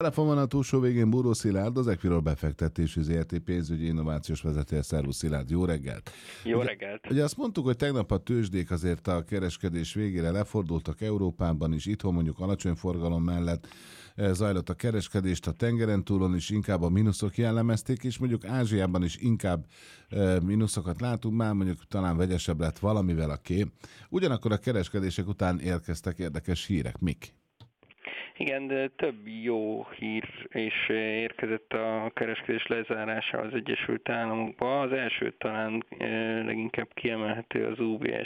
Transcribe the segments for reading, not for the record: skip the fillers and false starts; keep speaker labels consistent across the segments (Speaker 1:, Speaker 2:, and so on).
Speaker 1: Telefon van a túlsó végén Búró Szilárd, az Equiról befektetési ZRT pénzügyi innovációs vezetője. Szervusz Szilárd, jó reggelt!
Speaker 2: Jó reggelt!
Speaker 1: Ugye azt mondtuk, hogy tegnap a tőzsdék azért a kereskedés végére lefordultak Európában is, itthon mondjuk alacsony forgalom mellett zajlott a kereskedést, a tengeren túlon is inkább a mínuszok jellemezték, és mondjuk Ázsiában is inkább mínuszokat látunk, már mondjuk talán vegyesebb lett valamivel a kép. Ugyanakkor a kereskedések után érkeztek érdekes hírek. Mik?
Speaker 2: Igen, de több jó hír is érkezett a kereskedés lezárása az Egyesült Államokba. Az első talán leginkább kiemelhető az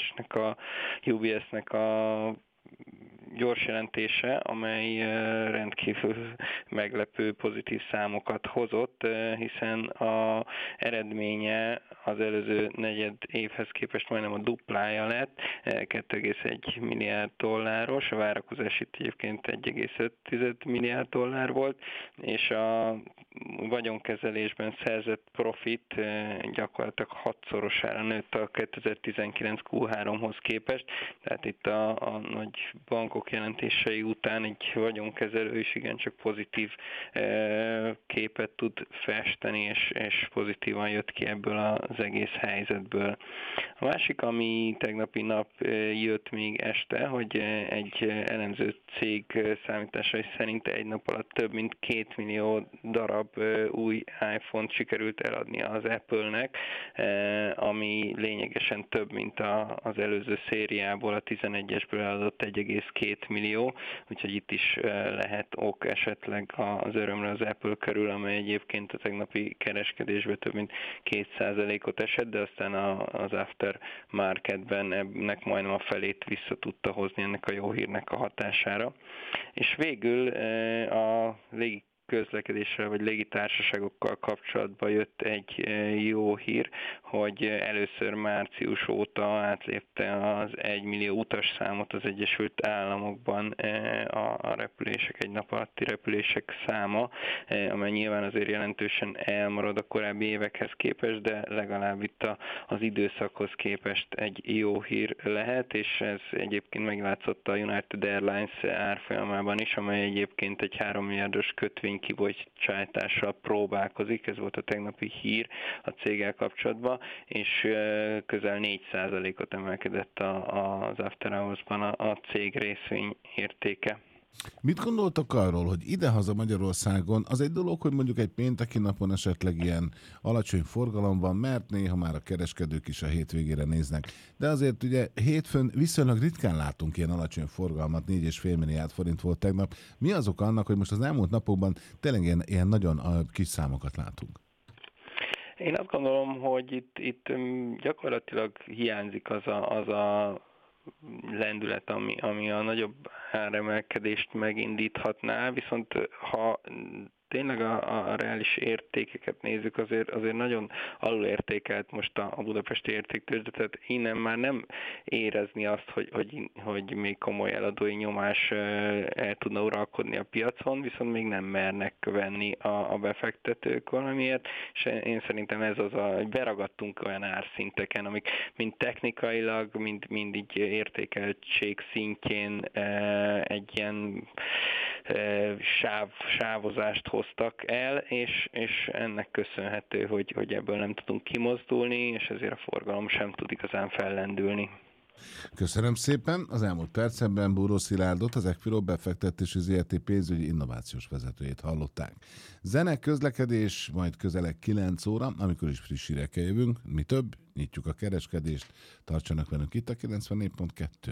Speaker 2: UBS-nek a gyors jelentése, amely rendkívül meglepő pozitív számokat hozott, hiszen az eredménye az előző negyed évhez képest majdnem a duplája lett, 2,1 milliárd dolláros, a várakozás itt egyébként 1,5 milliárd dollár volt, és a vagyonkezelésben szerzett profit gyakorlatilag 6-szorosára nőtt a 2019 Q3-hoz képest, tehát itt a nagy bankok jelentései után egy vagyonkezelő is igencsak pozitív képet tud festeni, és pozitívan jött ki ebből az egész helyzetből. A másik, ami tegnapi nap jött még este, hogy egy elemző cég számításai szerint egy nap alatt több mint 2 millió darab új iPhone-t sikerült eladni az Apple-nek, ami lényegesen több, mint az előző szériából, a 11-esből eladott 1,2 millió, úgyhogy itt is lehet ok esetleg az örömre az Apple körül, amely egyébként a tegnapi kereskedésben több mint 2%-ot esett, de aztán az aftermarketben ennek majdnem a felét vissza tudta hozni ennek a jó hírnek a hatására. És végül a közlekedéssel vagy légitársaságokkal kapcsolatban jött egy jó hír, hogy először március óta átlépte az 1 millió utasszámot az Egyesült Államokban a repülések, egy nap alatti repülések száma, amely nyilván azért jelentősen elmarad a korábbi évekhez képest, de legalább itt az időszakhoz képest egy jó hír lehet, és ez egyébként meglátszott a United Airlines árfolyamában is, amely egyébként egy 3 milliárdos kötvény kibocsátással próbálkozik, ez volt a tegnapi hír a céggel kapcsolatban, és közel 4%-ot emelkedett az After Hours-ban a cég részvény értéke.
Speaker 1: Mit gondoltak arról, hogy idehaza Magyarországon az egy dolog, hogy mondjuk egy pénteki napon esetleg ilyen alacsony forgalom van, mert néha már a kereskedők is a hétvégére néznek. De azért ugye hétfőn viszonylag ritkán látunk ilyen alacsony forgalmat, 4,5 milliárd forint volt tegnap. Mi az oka annak, hogy most az elmúlt napokban tényleg ilyen nagyon kis számokat látunk?
Speaker 2: Én azt gondolom, hogy itt gyakorlatilag hiányzik az a lendület, ami a nagyobb áremelkedést megindíthatná, viszont ha tényleg a reális értékeket nézzük, azért nagyon alulértékelt most a budapesti értéktőzsde, tehát innen már nem érezni azt, hogy még komoly eladói nyomás el tudna uralkodni a piacon, viszont még nem mernek venni a befektetők valamiért, és én szerintem ez az, hogy beragadtunk olyan árszinteken, amik mind technikailag, mind így értékeltség szintjén egy ilyen sávozást hoztak el, és ennek köszönhető, hogy ebből nem tudunk kimozdulni, és ezért a forgalom sem tud igazán fellendülni.
Speaker 1: Köszönöm szépen. Az elmúlt percekben Búró Szilárdot, az Equiról befektetési ZRT pénzügyi innovációs vezetőjét hallották. Zene, közlekedés, majd közeleg 9 óra, amikor is friss hírekkel jövünk. Mi több, nyitjuk a kereskedést. Tartsanak velünk itt a 94.2.